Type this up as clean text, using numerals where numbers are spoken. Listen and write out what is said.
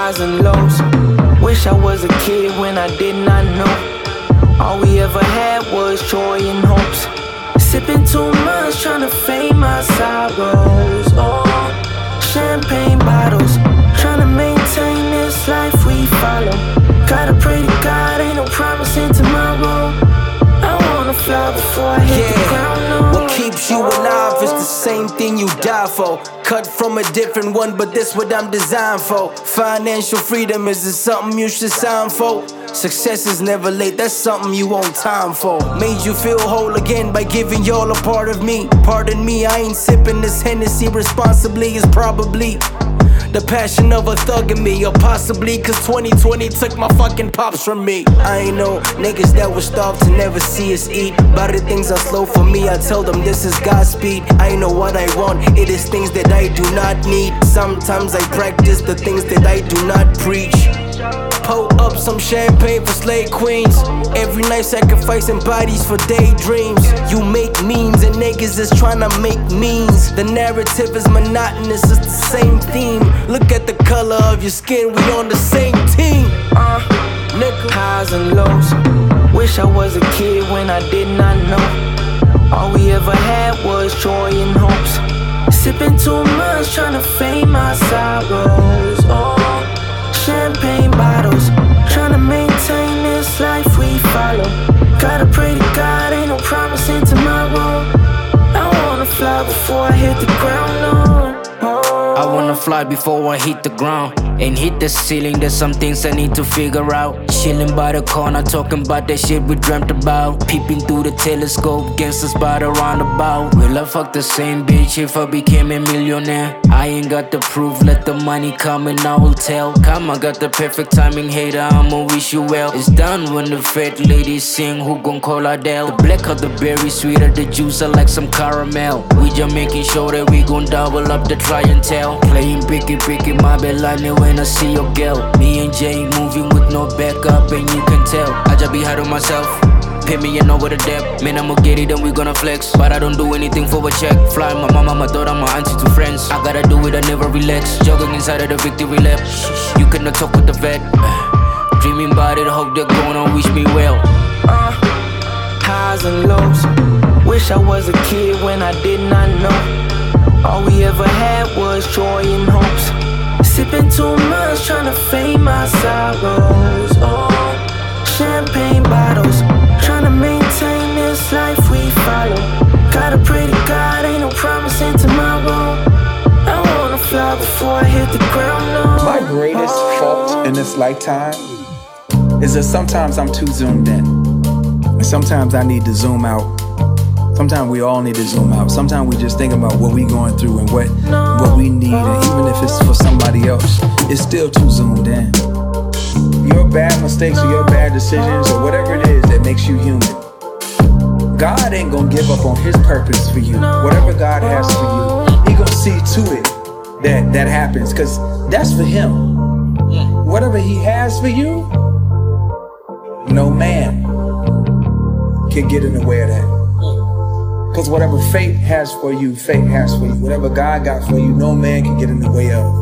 Highs and lows. Wish I was a kid when I did not know. All we ever had was joy and hopes. Sipping too much, trying to fade my sorrows. Oh, champagne bottles, trying to maintain this life we follow. Gotta pray to God, ain't no promising tomorrow. I wanna fly before I hit the ground. No. What keeps you alive is the same thing you die for. Cut from a different one, but this what I'm designed for. Financial freedom, is it something you should sign for? Success is never late, that's something you want time for. Made you feel whole again by giving y'all a part of me. Pardon me, I ain't sipping this Hennessy responsibly. It's probably the passion of a thug in me, or possibly cause 2020 took my fucking pops from me. I ain't know niggas that would starve to never see us eat. But the things are slow for me, I tell them this is Godspeed. I know what I want, it is things that I do not need. Sometimes I practice the things that I do not preach. Pour up some champagne for slave queens. Every night sacrificing bodies for daydreams. You make memes and niggas is tryna make memes. The narrative is monotonous, it's the same theme. Look at the color of your skin, we on the same team. Nigga. Highs and lows. Wish I was a kid when I did not know. All we ever had was joy and hopes. Sipping too much, tryna fade my sorrows. Oh, champagne bottles, tryna maintain this life we follow. Gotta pray to God, ain't no promising tomorrow. I wanna fly before I hit the ground. No. I wanna fly before I hit the ground and hit the ceiling. There's some things I need to figure out. Chilling by the corner, talking about that shit we dreamt about. Peeping through the telescope, gangsters by the roundabout. Will I fuck the same bitch if I became a millionaire? I ain't got the proof, let the money come and I will tell. Come, I got the perfect timing, hater, I'ma wish you well. It's done when the fat ladies sing, who gon' call Adele? The black of the berry, sweeter the juice, I like some caramel. We just making sure that we gon' double up the clientele. Playing picky, my Bellani when I see your girl. Me and Jay moving with no backup and you can tell. I just be hard on myself, pay me and over the debt. Man, I'ma get it and we gonna flex. But I don't do anything for a check. Fly my mama, my daughter, my auntie, two friends. I gotta do it, I never relax. Jogging inside of the victory lap. You cannot talk with the vet. Dreaming about it, hope they're gonna wish me well. Highs and lows. Wish I was a kid when I did not know. All we ever had was joy and hopes. Sipping too much, tryna fade my sorrows. Oh, champagne bottles, tryna maintain this life we follow. Gotta pray to God, ain't no promising tomorrow. I wanna fly before I hit the ground. No. My greatest fault in this lifetime is that sometimes I'm too zoomed in, and sometimes I need to zoom out. Sometimes we all need to zoom out. Sometimes we just think about what we going through and what we need, and even if it's for somebody else, it's still too zoomed in. Your bad mistakes or your bad decisions or whatever it is that makes you human, God ain't gonna give up on his purpose for you. Whatever God has for you, he gonna see to it that happens, because that's for him. Whatever he has for you, no man can get in the way of that. Because whatever fate has for you, fate has for you. Whatever God got for you, no man can get in the way of.